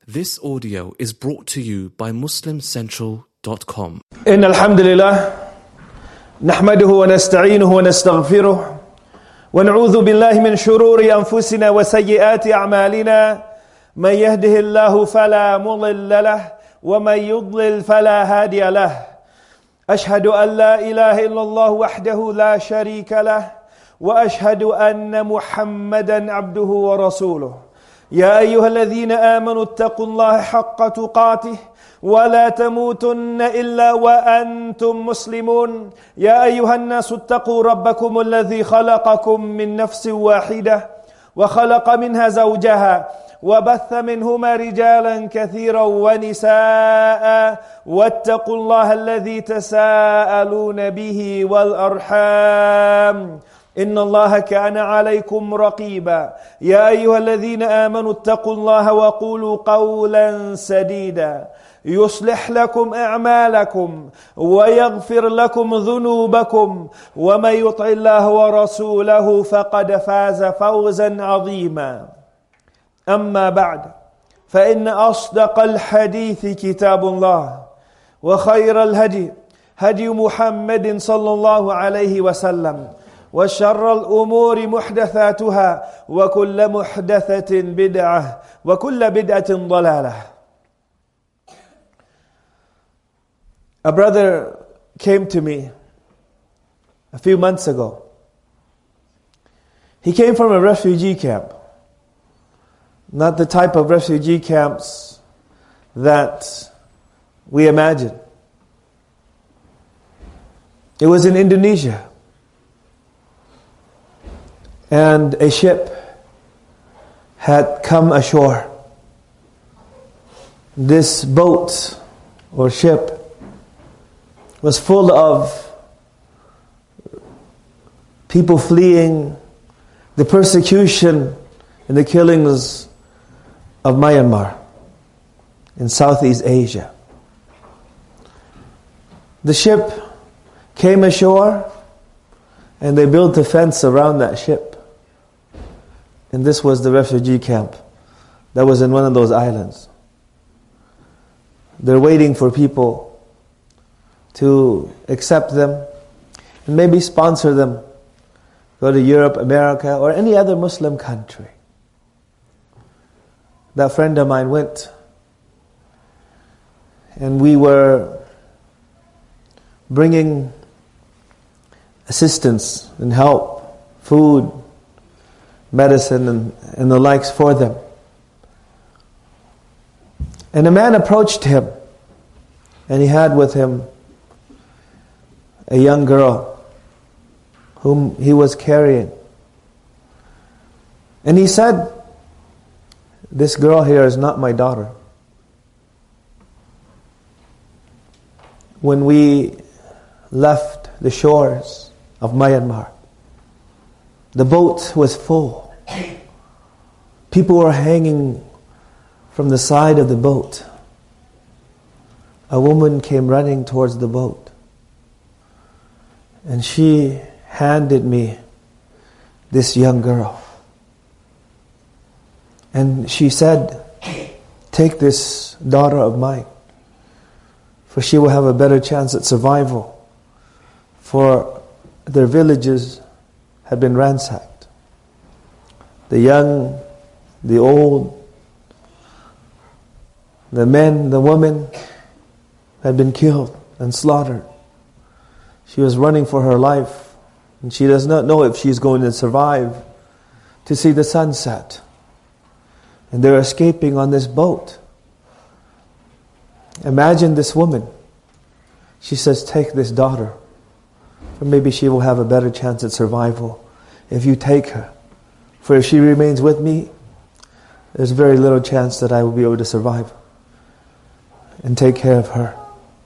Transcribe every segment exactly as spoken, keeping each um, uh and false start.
This audio is brought to you by muslim central dot com. إن الحمد لله نحمده ونستعينه ونستغفره ونعوذ بالله من شرور أنفسنا وسيئات أعمالنا من يهده الله فلا مضل له ومن يضلل فلا هادي له أشهد أن لا إله إلا الله وحده لا شريك له وأشهد أن محمدا عبده ورسوله يا أيها الذين آمنوا اتقوا الله حق تقاته ولا تموتن إلا وأنتم مسلمون يا أيها الناس اتقوا ربكم الذي خلقكم من نفس واحدة وخلق منها زوجها وبث منهما رجالا كثيرا ونساء واتقوا الله الذي تساءلون به والأرحام إن الله كان عليكم رقيبا يا أيها الذين آمنوا اتقوا الله وقولوا قولا سديدا يصلح لكم أعمالكم ويغفر لكم ذنوبكم ومن يطع الله ورسوله فقد فاز فوزا عظيما أما بعد فإن أصدق الحديث كتاب الله وخير الهدي هدي محمد صلى الله عليه وسلم وشر الأمور محدثاتها وكل محدثة بدعة وكل بدعة ضلالة. A brother came to me a few months ago. He came from a refugee camp. Not the type of refugee camps that we imagine. It was in Indonesia. And a ship had come ashore. This boat or ship was full of people fleeing the persecution and the killings of Myanmar in Southeast Asia. The ship came ashore and they built a fence around that ship. And this was the refugee camp that was in one of those islands. They're waiting for people to accept them and maybe sponsor them, go to Europe, America, or any other Muslim country. That friend of mine went, and we were bringing assistance and help, food, medicine and, and the likes for them. And a man approached him, and he had with him a young girl whom he was carrying. And he said, "This girl here is not my daughter. When we left the shores of Myanmar, the boat was full. People were hanging from the side of the boat. A woman came running towards the boat, and she handed me this young girl. And she said, 'Take this daughter of mine, for she will have a better chance at survival, for their villages had been ransacked. The young, the old, the men, the women had been killed and slaughtered. She was running for her life, and she does not know if she's going to survive to see the sunset. And they're escaping on this boat. Imagine this woman. She says, 'Take this daughter, for maybe she will have a better chance at survival if you take her. For if she remains with me, there's very little chance that I will be able to survive and take care of her.'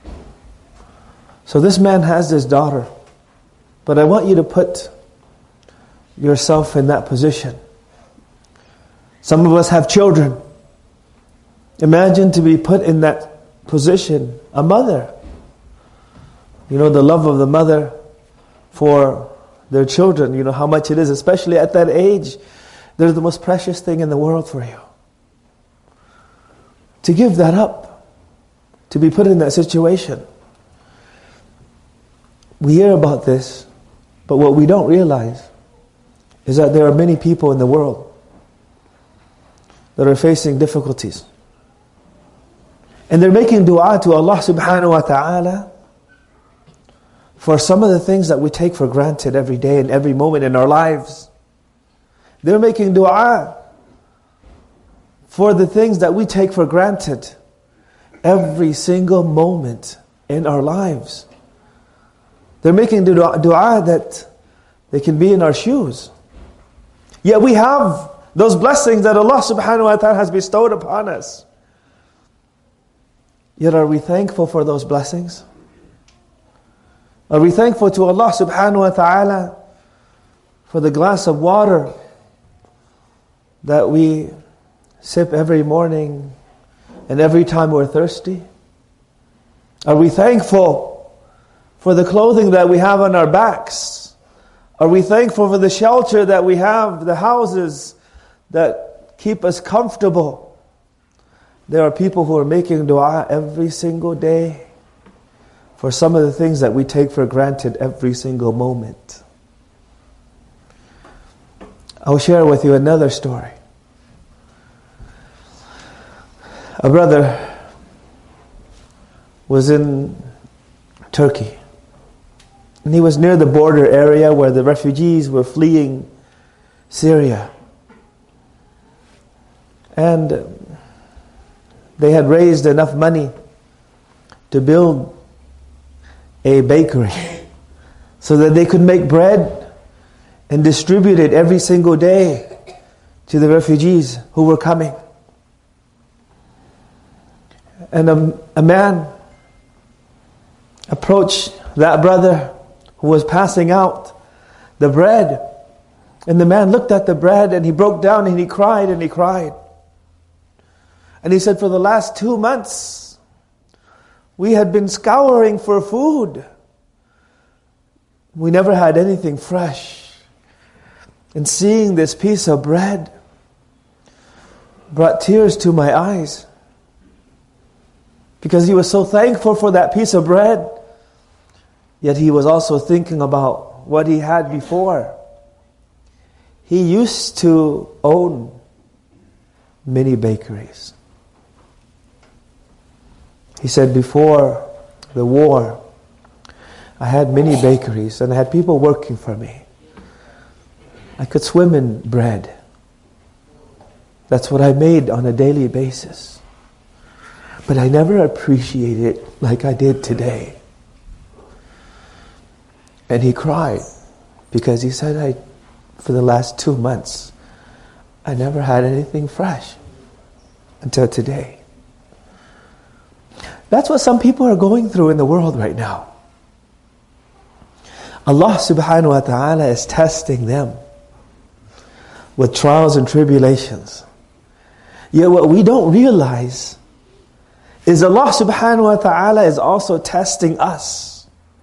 So this man has this daughter. But I want you to put yourself in that position. Some of us have children. Imagine to be put in that position. A mother. You know, the love of the mother for their children. You know how much it is, especially at that age. They're the most precious thing in the world for you. to give that up, to be put in that situation. We hear about this, but what we don't realize is that there are many people in the world that are facing difficulties. And they're making dua to Allah subhanahu wa ta'ala for some of the things that we take for granted every day and every moment in our lives. They're making dua for the things that we take for granted every single moment in our lives. They're making dua, dua that they can be in our shoes. Yet we have those blessings that Allah subhanahu wa ta'ala has bestowed upon us. Yet are we thankful for those blessings? Are we thankful to Allah subhanahu wa ta'ala for the glass of water that we sip every morning and every time we're thirsty? Are we thankful for the clothing that we have on our backs? Are we thankful for the shelter that we have, the houses that keep us comfortable? There are people who are making dua every single day for some of the things that we take for granted every single moment. I'll share with you another story. A brother was in Turkey. And he was near the border area where the refugees were fleeing Syria. And they had raised enough money to build a bakery so that they could make bread and distribute it every single day to the refugees who were coming. And a, a man approached that brother who was passing out the bread. And the man looked at the bread and he broke down and he cried and he cried. And he said, for the last two months, we had been scouring for food. We never had anything fresh. And seeing this piece of bread brought tears to my eyes. Because he was so thankful for that piece of bread. Yet he was also thinking about what he had before. He used to own many bakeries. He said, before the war, I had many bakeries and I had people working for me. I could swim in bread. That's what I made on a daily basis. But I never appreciated it like I did today. And he cried because he said, I, for the last two months, I never had anything fresh until today. That's what some people are going through in the world right now. Allah subhanahu wa ta'ala is testing them with trials and tribulations. Yet what we don't realize is Allah subhanahu wa ta'ala is also testing us.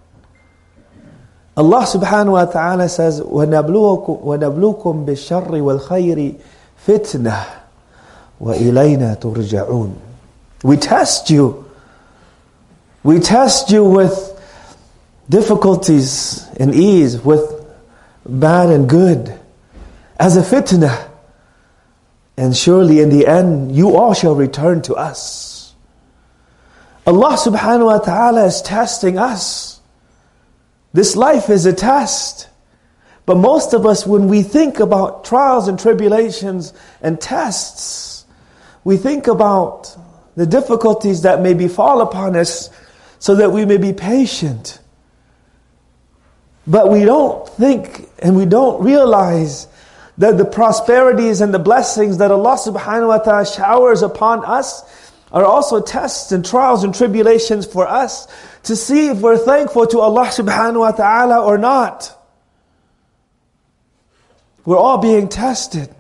Allah subhanahu wa ta'ala says, وَنَبْلُوكُمْ بِالشَّرِّ وَالْخَيْرِ فِتْنَةً وَإِلَيْنَا تُرْجَعُونَ. We test you. We test you with difficulties and ease, with bad and good, as a fitnah. And surely in the end, you all shall return to us. Allah subhanahu wa ta'ala is testing us. This life is a test. But most of us, when we think about trials and tribulations and tests, we think about the difficulties that may befall upon us so that we may be patient. But we don't think and we don't realize that the prosperities and the blessings that Allah subhanahu wa ta'ala showers upon us are also tests and trials and tribulations for us to see if we're thankful to Allah subhanahu wa ta'ala or not. We're all being tested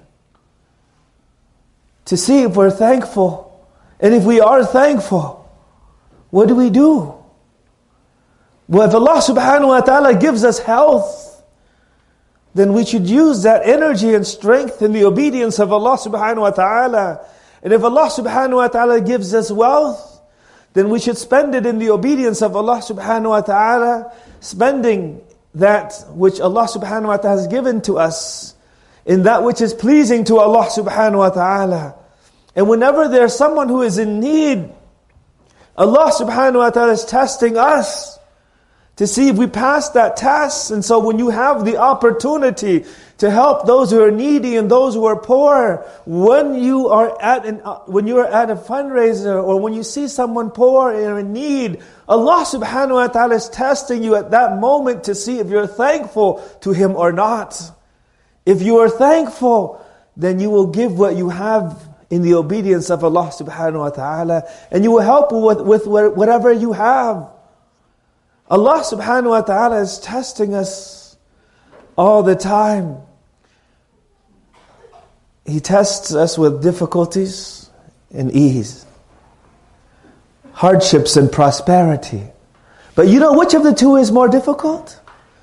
to see if we're thankful. And if we are thankful, what do we do? Well, if Allah subhanahu wa ta'ala gives us health, then we should use that energy and strength in the obedience of Allah subhanahu wa ta'ala And if Allah subhanahu wa ta'ala gives us wealth, then we should spend it in the obedience of Allah subhanahu wa ta'ala, spending that which Allah subhanahu wa ta'ala has given to us in that which is pleasing to Allah subhanahu wa ta'ala. And whenever there's someone who is in need, Allah subhanahu wa ta'ala is testing us to see if we pass that test. And so when you have the opportunity to help those who are needy and those who are poor, when you are at an, uh, when you are at a fundraiser or when you see someone poor or in need, Allah subhanahu wa ta'ala is testing you at that moment to see if you're thankful to Him or not. If you are thankful, then you will give what you have in the obedience of Allah subhanahu wa ta'ala, and you will help with, with whatever you have. Allah subhanahu wa ta'ala is testing us all the time. He tests us with difficulties and ease, hardships and prosperity. But you know which of the two is more difficult?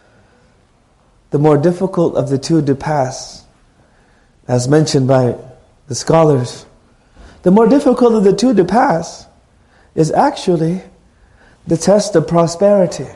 The more difficult of the two to pass, as mentioned by the scholars, the more difficult of the two to pass is actually the test of prosperity.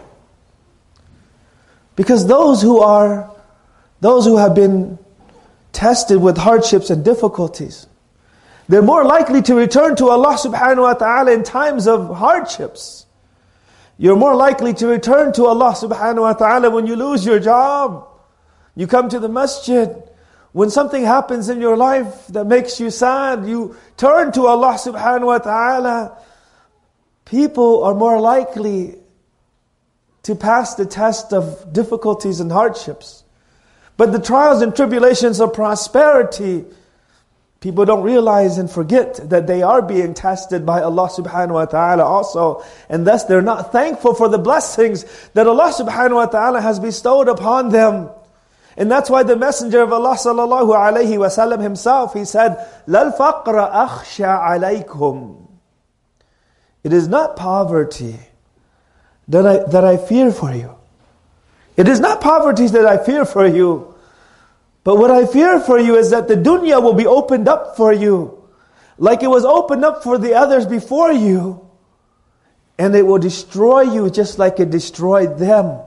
Because those who are, those who have been tested with hardships and difficulties, they're more likely to return to Allah subhanahu wa ta'ala in times of hardships. You're more likely to return to Allah subhanahu wa ta'ala when you lose your job. You come to the masjid. When something happens in your life that makes you sad, you turn to Allah subhanahu wa ta'ala. People are more likely to pass the test of difficulties and hardships. But the trials and tribulations of prosperity, people don't realize and forget that they are being tested by Allah subhanahu wa ta'ala also. And thus they're not thankful for the blessings that Allah subhanahu wa ta'ala has bestowed upon them. And that's why the Messenger of Allah sallallahu alayhi wa sallam himself, he said, لَا الْفَقْرَ أَخْشَى عَلَيْكُمْ. It is not poverty that I, that I fear for you. It is not poverty that I fear for you. But what I fear for you is that the dunya will be opened up for you, like it was opened up for the others before you. And it will destroy you just like it destroyed them.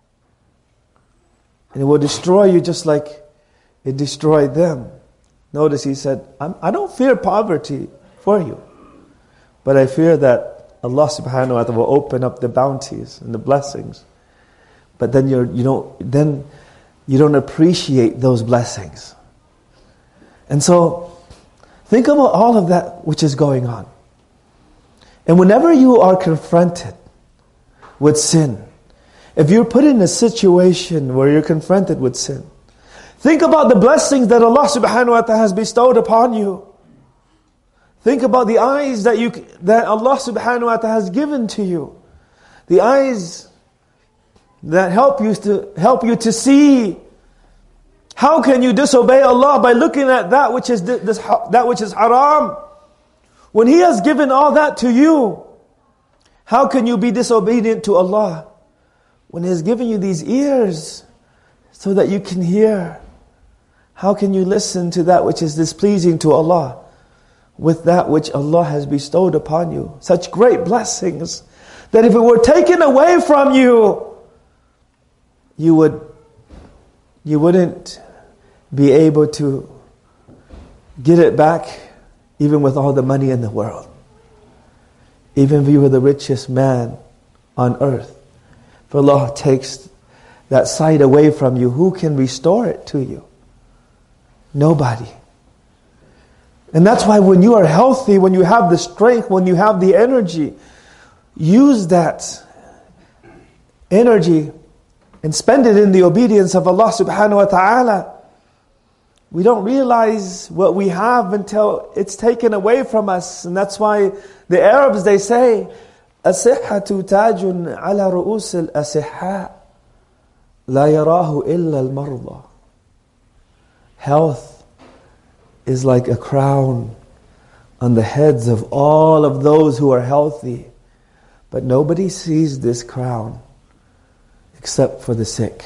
And it will destroy you just like it destroyed them. Notice he said, I'm, I don't fear poverty for you, but I fear that Allah subhanahu wa ta'ala will open up the bounties and the blessings. But then you're, you don't, then you don't appreciate those blessings. And so, think about all of that which is going on. And whenever you are confronted with sin, if you're put in a situation where you're confronted with sin, think about the blessings that Allah subhanahu wa ta'ala has bestowed upon you. Think about the eyes that you that Allah subhanahu wa ta'ala has given to you. The eyes that help you to help you to see. How can you disobey Allah by looking at that which is this, that which is haram? When He has given all that to you, how can you be disobedient to Allah? When He has given you these ears so that you can hear, how can you listen to that which is displeasing to Allah with that which Allah has bestowed upon you? Such great blessings that if it were taken away from you, you would you wouldn't be able to get it back even with all the money in the world. Even if you were the richest man on earth. If Allah takes that sight away from you, who can restore it to you? Nobody. And that's why when you are healthy, when you have the strength, when you have the energy, use that energy and spend it in the obedience of Allah subhanahu wa ta'ala. We don't realize what we have until it's taken away from us. And that's why the Arabs, they say, الصحة تاج على رؤوس الأصحاء لا يراه إلا المرضى. Health is like a crown on the heads of all of those who are healthy. But nobody sees this crown except for the sick.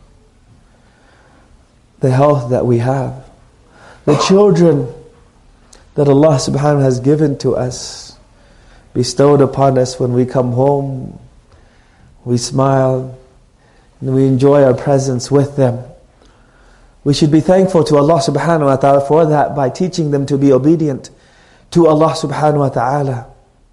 The health that we have. The children that Allah subhanahu wa ta'ala has given to us, bestowed upon us when we come home, we smile, and we enjoy our presence with them. We should be thankful to Allah subhanahu wa ta'ala for that by teaching them to be obedient to Allah subhanahu wa ta'ala.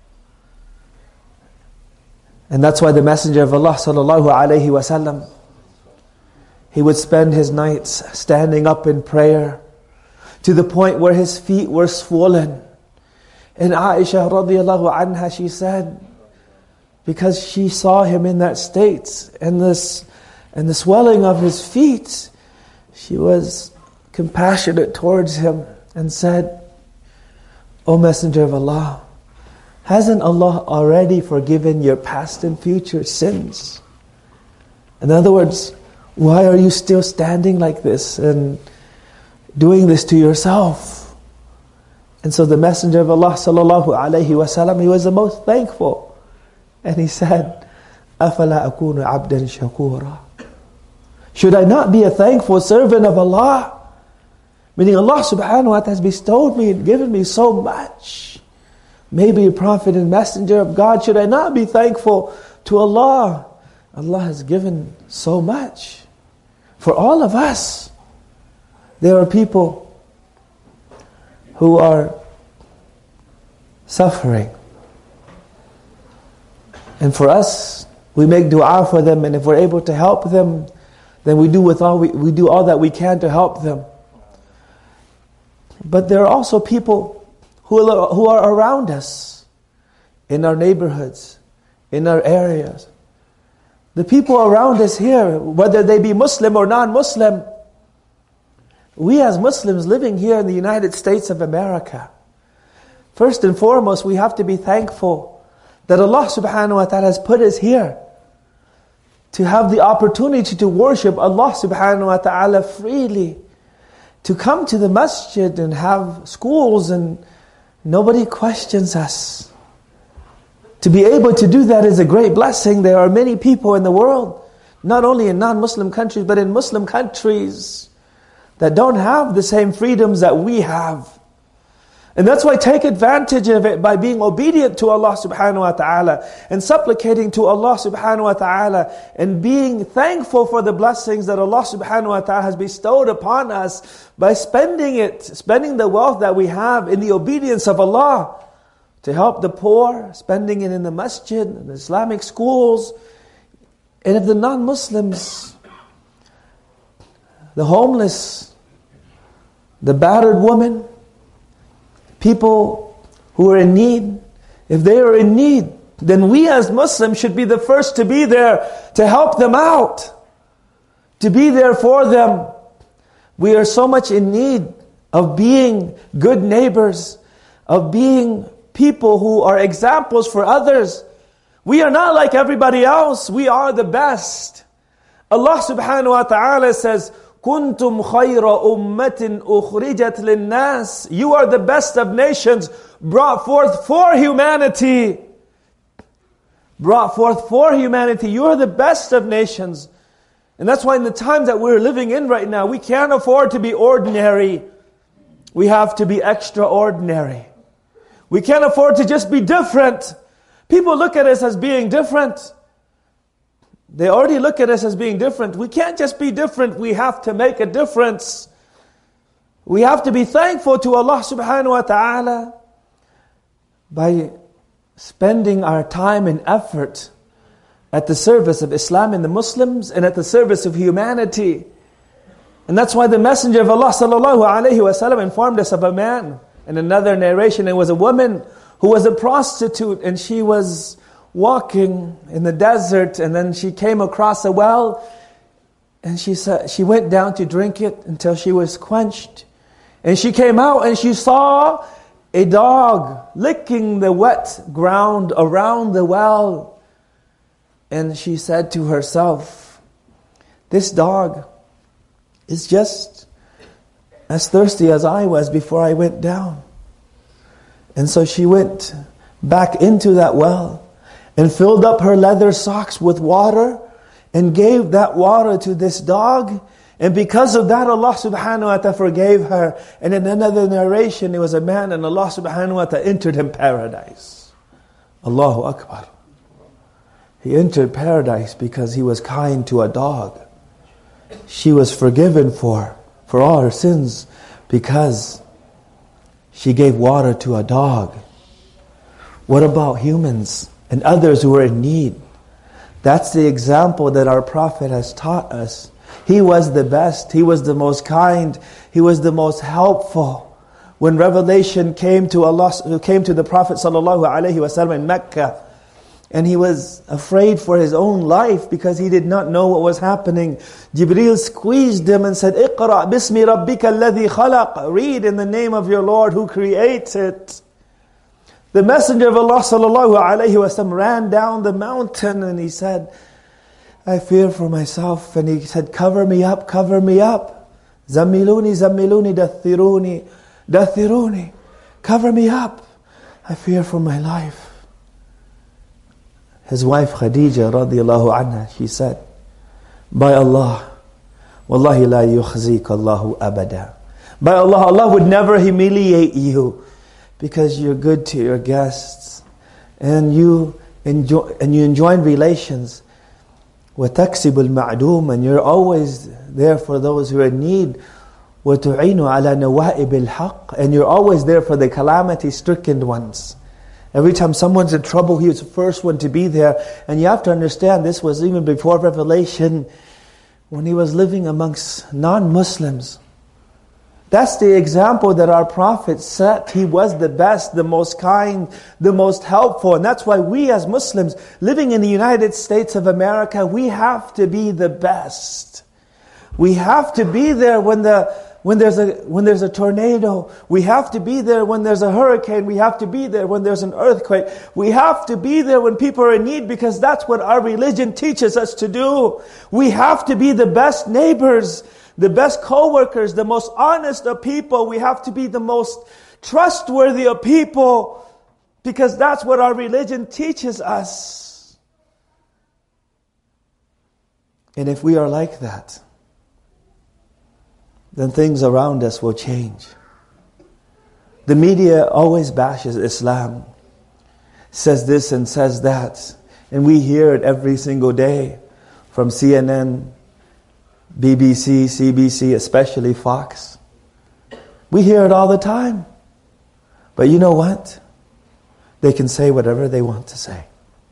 And that's why the Messenger of Allah sallallahu alayhi wa sallam, he would spend his nights standing up in prayer to the point where his feet were swollen. And Aisha radiallahu anha, she said, because she saw him in that state and this and the swelling of his feet, she was compassionate towards him and said, O Messenger of Allah, hasn't Allah already forgiven your past and future sins? In other words, why are you still standing like this and doing this to yourself? And so the Messenger of Allah sallallahu alayhi wa sallam, he was the most thankful. And he said, أَفَلَا أَكُونُ عَبْدًا شَكُورًا. Should I not be a thankful servant of Allah? Meaning Allah subhanahu wa ta'ala has bestowed me and given me so much. Maybe a prophet and messenger of God. Should I not be thankful to Allah? Allah has given so much for all of us. There are people who are suffering. And for us, we make dua for them, and if we're able to help them, then we do with all we, we do all that we can to help them. But there are also people who are, who are around us, in our neighborhoods, in our areas. The people around us here, whether they be Muslim or non-Muslim, we as Muslims living here in the United States of America, first and foremost, we have to be thankful that Allah subhanahu wa ta'ala has put us here to have the opportunity to worship Allah subhanahu wa ta'ala freely, to come to the masjid and have schools and nobody questions us. To be able to do that is a great blessing. There are many people in the world, not only in non-Muslim countries, but in Muslim countries, that don't have the same freedoms that we have. And that's why take advantage of it by being obedient to Allah subhanahu wa ta'ala and supplicating to Allah subhanahu wa ta'ala and being thankful for the blessings that Allah subhanahu wa ta'ala has bestowed upon us by spending it, spending the wealth that we have in the obedience of Allah to help the poor, spending it in the masjid, in the Islamic schools. And if the non-Muslims, the homeless, the battered woman, people who are in need, if they are in need, then we as Muslims should be the first to be there to help them out, to be there for them. We are so much in need of being good neighbors, of being people who are examples for others. We are not like everybody else. We are the best. Allah subhanahu wa ta'ala says, كُنْتُمْ خَيْرَ أُمَّةٍ أُخْرِجَتْ لِلنَّاسِ. You are the best of nations, brought forth for humanity. Brought forth for humanity. You are the best of nations. And that's why in the times that we're living in right now, we can't afford to be ordinary. We have to be extraordinary. We can't afford to just be different. People look at us as being different. They already look at us as being different. We can't just be different. We have to make a difference. We have to be thankful to Allah subhanahu wa ta'ala by spending our time and effort at the service of Islam and the Muslims and at the service of humanity. And that's why the Messenger of Allah sallallahu alayhi wa sallam informed us of a man. In another narration, it was a woman who was a prostitute, and she was walking in the desert, and then she came across a well, and she said she went down to drink it until she was quenched. And she came out and she saw a dog licking the wet ground around the well. And she said to herself, this dog is just as thirsty as I was before I went down. And so she went back into that well and filled up her leather socks with water and gave that water to this dog. And because of that, Allah subhanahu wa ta'ala forgave her. And in another narration, there was a man and Allah subhanahu wa ta'ala entered him paradise. Allahu Akbar. He entered paradise because he was kind to a dog. She was forgiven for, for all her sins because she gave water to a dog. What about humans and others who are in need? That's the example that our Prophet has taught us. He was the best. He was the most kind. He was the most helpful. When revelation came to Allah, came to the Prophet sallallahu alaihi wasallam in Mecca, and he was afraid for his own life because he did not know what was happening. Jibreel squeezed him and said, "Iqra bismi rabbika alladhi khalaq." Read in the name of your Lord who created. The Messenger of Allah sallallahu alaihi wasallam ran down the mountain and he said, "I fear for myself." And he said, "Cover me up, cover me up. Zammiluni, zammiluni, dathiruni, dathiruni. Cover me up. I fear for my life." His wife Khadija radiallahu anha, she said, "By Allah, wallahi la yukhzik Allahu abada." By Allah, Allah would never humiliate you because you're good to your guests and you enjoy and you enjoy relations. وَتَكْسِبُ الْمَعْدُومَ, and you're always there for those who are in need. وَتُعِينُ عَلَى نَوَائِبِ الْحَقِّ, and you're always there for the calamity-stricken ones. Every time someone's in trouble, he was the first one to be there. And you have to understand, this was even before Revelation, when he was living amongst non-Muslims. That's the example that our Prophet set. He was the best, the most kind, the most helpful. And that's why we as Muslims, living in the United States of America, we have to be the best. We have to be there when the When there's a when there's a tornado. We have to be there when there's a hurricane. We have to be there when there's an earthquake. We have to be there when people are in need because that's what our religion teaches us to do. We have to be the best neighbors, the best co-workers, the most honest of people. We have to be the most trustworthy of people because that's what our religion teaches us. And if we are like that, then things around us will change. The media always bashes Islam, says this and says that, and we hear it every single day from C N N, B B C, C B C, especially Fox. We hear it all the time. But you know what? They can say whatever they want to say.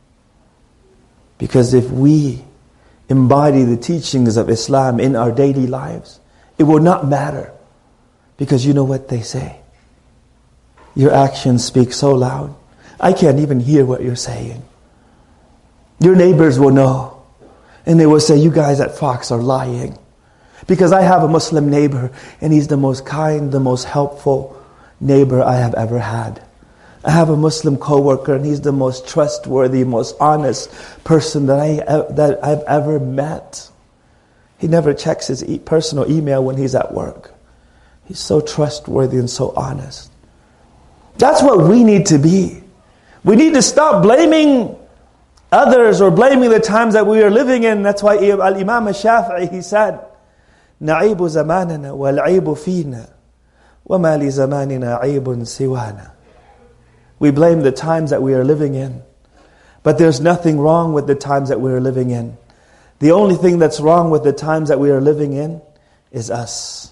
Because if we embody the teachings of Islam in our daily lives, it will not matter, because you know what they say. Your actions speak so loud, I can't even hear what you're saying. Your neighbors will know, and they will say, "You guys at Fox are lying." Because I have a Muslim neighbor, and he's the most kind, the most helpful neighbor I have ever had. I have a Muslim co-worker, and he's the most trustworthy, most honest person that, I, that I've ever met. He never checks his e- personal email when he's at work. He's so trustworthy and so honest. That's what we need to be. We need to stop blaming others or blaming the times that we are living in. That's why Al-Imam al-Shafi'i, he said, نَعِيبُ زَمَانَنَا وَالْعِيبُ فِينَا وَمَا لِزَمَانِنَا عِيبٌ سِوَانَا. We blame the times that we are living in. But there's nothing wrong with the times that we are living in. The only thing that's wrong with the times that we are living in is us.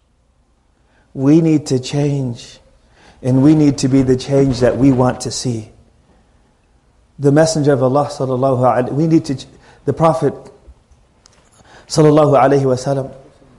We need to change. And we need to be the change that we want to see. The Messenger of Allah sallallahu alaihi we need to, the Prophet sallallahu alaihi wasallam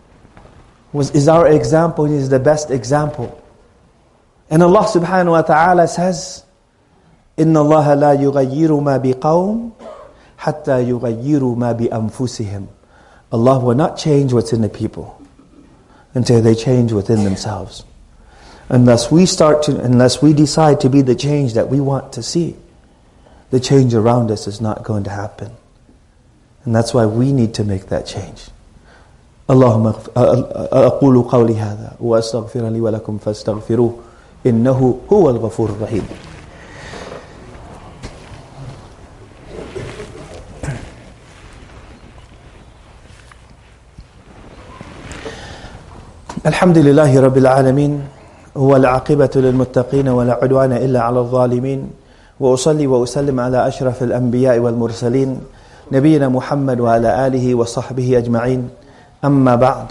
was is our example. He is the best example. And Allah subhanahu wa ta'ala says, إِنَّ اللَّهَ لَا يُغَيِّرُ مَا بِقَوْمٍ حَتَّى يُغَيِّرُوا مَا بِأَنفُسِهِمْ. Allah will not change what's in the people until they change within themselves. Unless we start to, unless we decide to be the change that we want to see, the change around us is not going to happen. And that's why we need to make that change. اللهم أقول قولي هذا وأستغفر لي ولكم فاستغفروه إنه هو الغفور الرحيم. الحمد لله رب العالمين والعاقبة للمتقين ولا عدوان إلا على الظالمين وأصلي وأسلم على أشرف الأنبياء والمرسلين نبينا محمد وعلى آله وصحبه أجمعين أما بعد.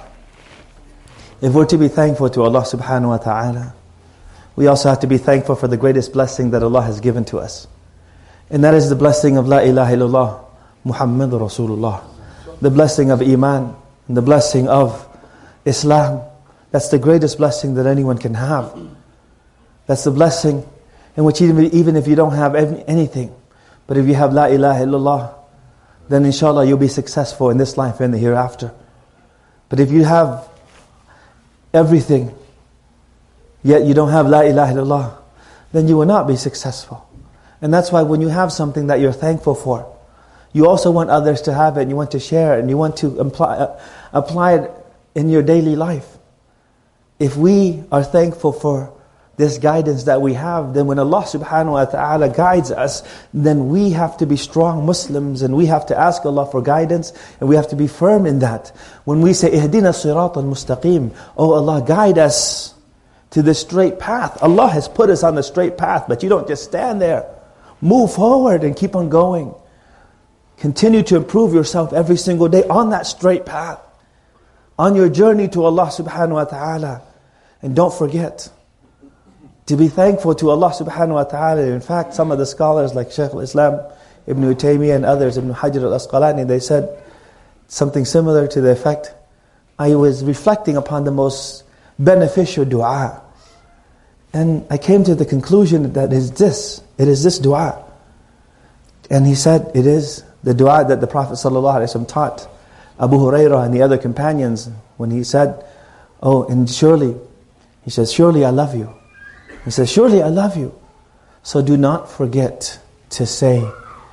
If we're to be thankful to Allah subhanahu wa ta'ala, we also have to be thankful for the greatest blessing that Allah has given to us. And that is the blessing of La ilaha illallah, Muhammad Rasulullah. The blessing of Iman, and the blessing of Islam. That's the greatest blessing that anyone can have. That's the blessing in which even, even if you don't have anything, but if you have La ilaha illallah, then inshallah you'll be successful in this life and the hereafter. But if you have everything, yet you don't have La ilaha illallah, then you will not be successful. And that's why when you have something that you're thankful for, you also want others to have it, and you want to share it, and you want to apply, uh, apply it in your daily life. If we are thankful for this guidance that we have, then when Allah subhanahu wa ta'ala guides us, then we have to be strong Muslims, and we have to ask Allah for guidance, and we have to be firm in that. When we say, Ihdina siratan mustaqim, oh Allah, guide us to the straight path. Allah has put us on the straight path, but you don't just stand there. Move forward and keep on going. Continue to improve yourself every single day on that straight path, on your journey to Allah subhanahu wa ta'ala. And don't forget to be thankful to Allah subhanahu wa ta'ala. In fact, some of the scholars like Shaykh al-Islam, Ibn Taymiyyah and others, Ibn Hajar al-Asqalani, they said something similar to the effect. I was reflecting upon the most beneficial dua, and I came to the conclusion that is this, it is this dua. And he said it is the dua that the Prophet ﷺ taught Abu Hurairah and the other companions when he said, oh, and surely, he says, surely I love you. He says, surely I love you. So do not forget to say,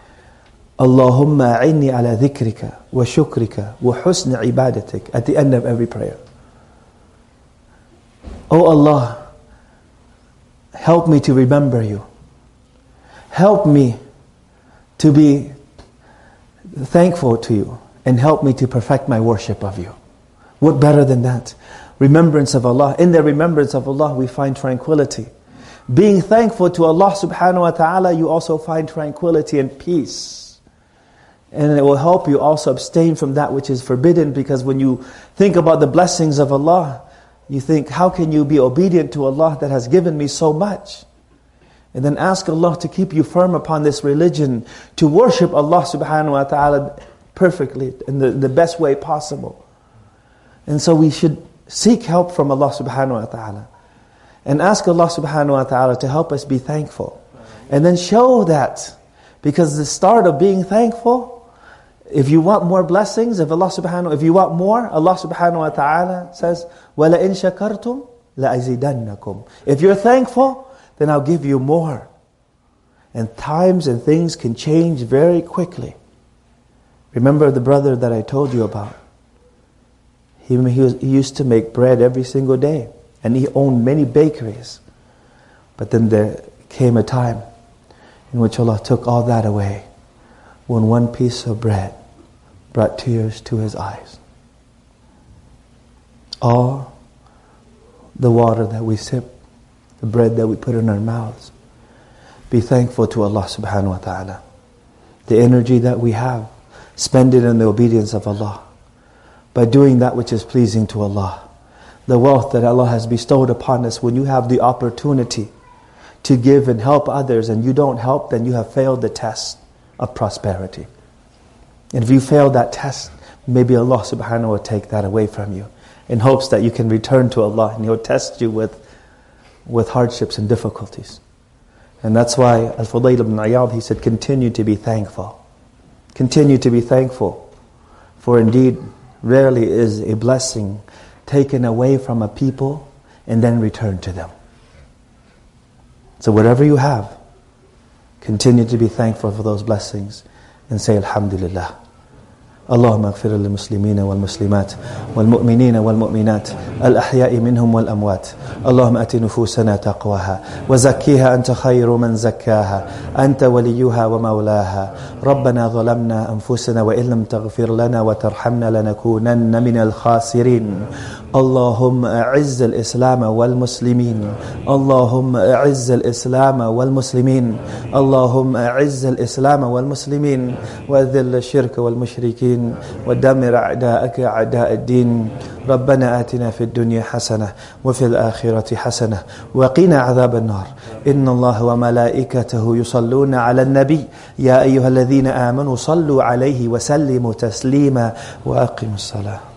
Allahumma a'inni ala dhikrika wa shukrika wa husni ibadatik at the end of every prayer. Oh Allah, help me to remember you. Help me to be thankful to you, and help me to perfect my worship of you. What better than that? Remembrance of Allah. In the remembrance of Allah we find tranquility. Being thankful to Allah subhanahu wa ta'ala, you also find tranquility and peace. And it will help you also abstain from that which is forbidden, because when you think about the blessings of Allah, you think, how can you be obedient to Allah that has given me so much? And then ask Allah to keep you firm upon this religion, to worship Allah subhanahu wa ta'ala perfectly, in the, the best way possible. And so we should seek help from Allah subhanahu wa ta'ala. And ask Allah subhanahu wa ta'ala to help us be thankful. And then show that. Because the start of being thankful, if you want more blessings, if Allah subhanahu, if you want more, Allah subhanahu wa ta'ala says, وَلَئِن شَكَرْتُمْ لَأَزِيدَنَّكُمْ. If you're thankful, then I'll give you more. And times and things can change very quickly. Remember the brother that I told you about? He, he, was, he used to make bread every single day. And he owned many bakeries. But then there came a time in which Allah took all that away, when one piece of bread brought tears to his eyes. All the water that we sip, the bread that we put in our mouths, be thankful to Allah subhanahu wa ta'ala. The energy that we have, spend it in the obedience of Allah, by doing that which is pleasing to Allah. The wealth that Allah has bestowed upon us, when you have the opportunity to give and help others and you don't help, then you have failed the test of prosperity. And if you fail that test, maybe Allah subhanahu wa ta'ala will take that away from you, in hopes that you can return to Allah and He'll test you with, with hardships and difficulties. And that's why Al-Fudayl ibn Iyad, he said, continue to be thankful. Continue to be thankful. For indeed, rarely is a blessing taken away from a people and then returned to them. So whatever you have, continue to be thankful for those blessings and say Alhamdulillah. اللهم اغفر للمسلمين والمسلمات والمؤمنين والمؤمنات الأحياء منهم والأموات اللهم أت نفوسنا تقواها وزكيها أنت خير من زكاها أنت وليها ومولاها ربنا ظلمنا أنفسنا وإن لم تغفر لنا وترحمنا لنكونن من الخاسرين اللهم أعز الإسلام والمسلمين اللهم أعز الإسلام والمسلمين اللهم أعز الإسلام والمسلمين وأذل الشرك والمشركين ودمر أعداءك أعداء الدين. ربنا آتنا في الدنيا حسنة وفي الآخرة حسنة وقنا عذاب النار. إن الله وملائكته يصلون على النبي يا أيها الذين آمنوا صلوا عليه وسلموا تسليما وأقيموا الصلاة.